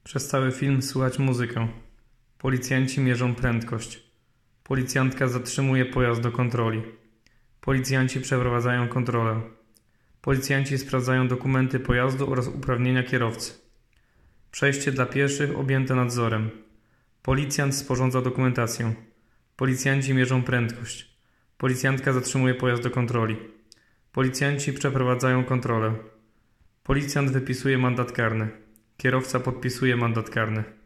Przez cały film słychać muzykę. Policjanci mierzą prędkość. Policjantka zatrzymuje pojazd do kontroli. Policjanci przeprowadzają kontrolę. Policjanci sprawdzają dokumenty pojazdu oraz uprawnienia kierowcy. Przejście dla pieszych objęte nadzorem. Policjant sporządza dokumentację. Policjanci mierzą prędkość. Policjantka zatrzymuje pojazd do kontroli. Policjanci przeprowadzają kontrolę. Policjant wypisuje mandat karny. Kierowca podpisuje mandat karny.